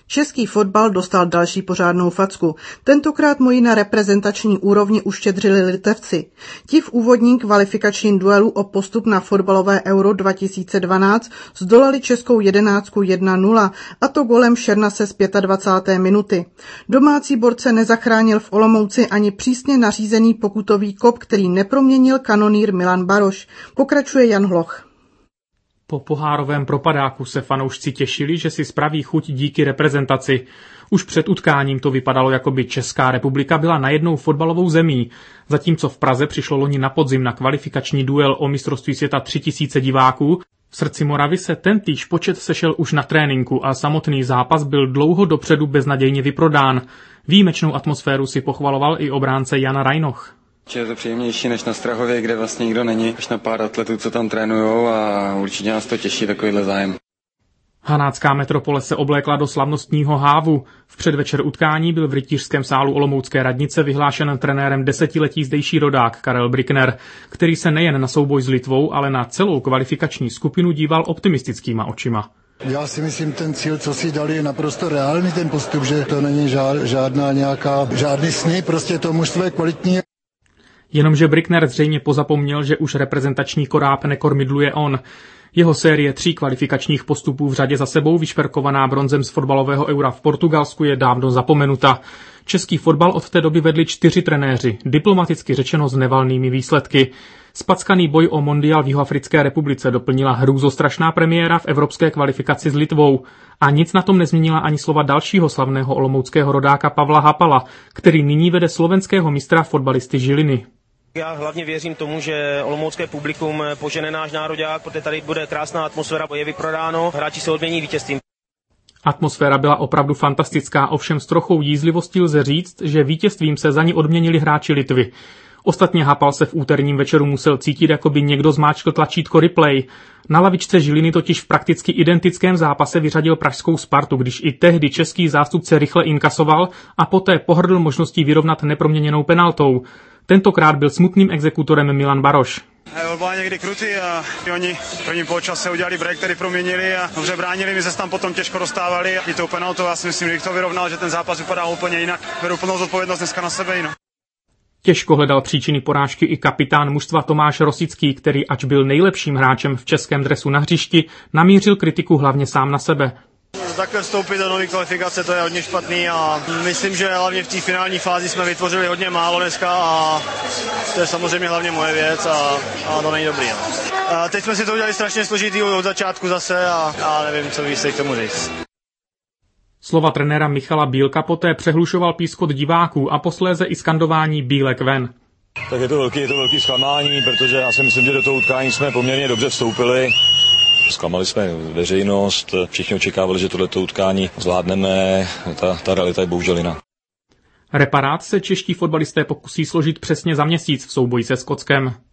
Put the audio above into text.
Český fotbal dostal další pořádnou facku. Tentokrát mu ji na reprezentační úrovni uštědřili Litevci. Ti v úvodním kvalifikačním duelu o postup na fotbalové Euro 2012 zdolali českou jedenáctku 1-0, a to golem Šernase z 25. minuty. Domácí borce nezachránil v Olomouci ani přísně nařízený pokutový kop, který neproměnil kanonýr Milan Baroš. Pokračuje Jan Hloch. Po pohárovém propadáku se fanoušci těšili, že si spraví chuť díky reprezentaci. Už před utkáním to vypadalo, jako by Česká republika byla najednou fotbalovou zemí, zatímco v Praze přišlo loni na podzim na kvalifikační duel o mistrovství světa 3000 diváků. V srdci Moravy se tentýž počet sešel už na tréninku a samotný zápas byl dlouho dopředu beznadějně vyprodán. Výjimečnou atmosféru si pochvaloval i obránce Jan Rajnoch. Je to příjemnější než na Strahově, kde vlastně nikdo není, až na pár atletů, co tam trénujou, a určitě nás to těší, takovýhle zájem. Hanácká metropole se oblékla do slavnostního hávu. V předvečer utkání byl v rytířském sálu olomoucké radnice vyhlášen trenérem desetiletí zdejší rodák Karel Brickner, který se nejen na souboj s Litvou, ale na celou kvalifikační skupinu díval optimistickýma očima. Já si myslím, ten cíl, co si dali, je naprosto reálný ten postup, že to není žádný sny, prostě to mužstvo je kvalitní. Jenomže Brickner zřejmě pozapomněl, že už reprezentační koráb nekormidluje on. Jeho série 3 kvalifikačních postupů v řadě za sebou, vyšperkovaná bronzem z fotbalového Eura v Portugalsku, je dávno zapomenuta. Český fotbal od té doby vedli 4 trenéři, diplomaticky řečeno s nevalnými výsledky. Spackaný boj o mondial v Jihoafrické republice doplnila hrůzostrašná premiéra v evropské kvalifikaci s Litvou. A nic na tom nezměnila ani slova dalšího slavného olomouckého rodáka Pavla Hapala, který nyní vede slovenského mistra fotbalisty Žiliny. Já hlavně věřím tomu, že olomoucké publikum požene náš nároďák, protože tady bude krásná atmosféra, je vyprodáno, hráči se odmění vítězstvím. Atmosféra byla opravdu fantastická, ovšem s trochou jízlivostí lze říct, že vítězstvím se za ní odměnili hráči Litvy. Ostatně Hapal se v úterním večeru musel cítit, jako by někdo zmáčkl tlačítko replay. Na lavičce Žiliny totiž v prakticky identickém zápase vyřadil pražskou Spartu, když i tehdy český zástupce rychle inkasoval a poté pohrdl možností vyrovnat neproměněnou penaltou. Tentokrát byl smutným exekutorem Milan Baroš. Byla někdy krutý a oni v prvním poločase udělali break, který proměnili a dobře bránili, my se tam potom těžko dostávali a i tou penaltou, já si myslím, že to vyrovnal, že ten zápas vypadá úplně jinak. Beru plnou zodpovědnost dneska na sebe. Těžko hledal příčiny porážky i kapitán mužstva Tomáš Rosický, který, ač byl nejlepším hráčem v českém dresu na hřišti, namířil kritiku hlavně sám na sebe. Takhle vstoupit do nové kvalifikace, to je hodně špatný a myslím, že hlavně v té finální fázi jsme vytvořili hodně málo dneska a to je samozřejmě hlavně moje věc a to není dobrý. A teď jsme si to udělali strašně složitý od začátku zase a nevím, co byste k tomu říct. Slova trenéra Michala Bílka poté přehlušoval pískot diváků a posléze i skandování Bílek ven. Tak je to velký zklamání, protože já si myslím, že do toho utkání jsme poměrně dobře vstoupili. Zklamali jsme veřejnost, všichni očekávali, že tohleto utkání zvládneme, ta realita je bohužel jiná. Reparát se čeští fotbalisté pokusí složit přesně za měsíc v souboji se Skotskem.